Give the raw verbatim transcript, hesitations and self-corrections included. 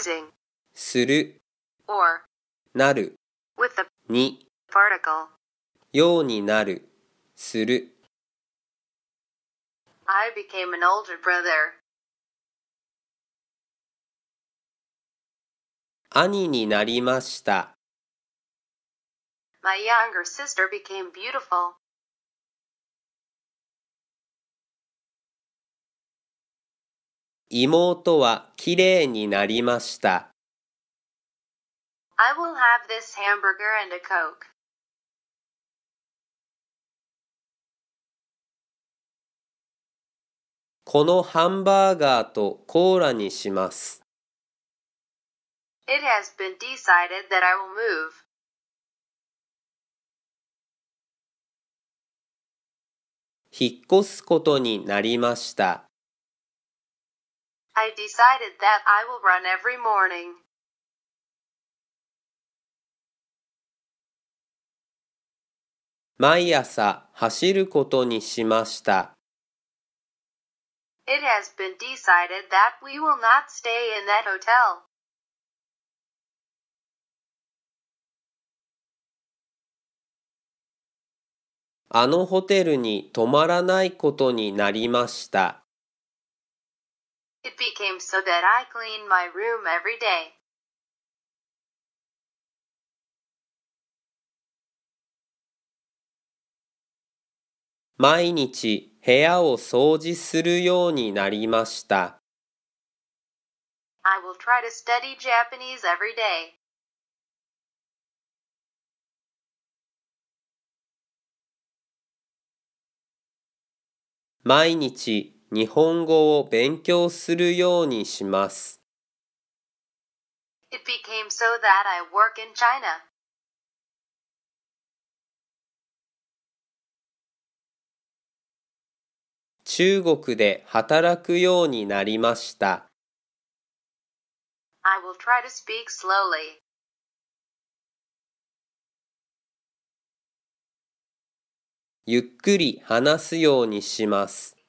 using する、 or なる、 with the に、 particle. ようになる、する。 I became an older brother. 兄になりました。 My younger sister became beautiful. 妹はきれいになりました。 I will have this hamburger and a Coke. このハンバーガーとコーラにします。 It has been decided that I will move. 引っ越すことになりました。 I decided that I will run every morning. 毎朝走ることにしました。 It has been decided that we will not stay in that hotel. あのホテルに泊まらないことになりました。 It became so that I clean my room every day. 毎日部屋を掃除するようになりました。 I will try to study Japanese every day. 毎日日本語を勉強するようにします。 It became so that I work in China. 中国で働くようになりました。 I will try to speak slowly. ゆっくり話すようにします。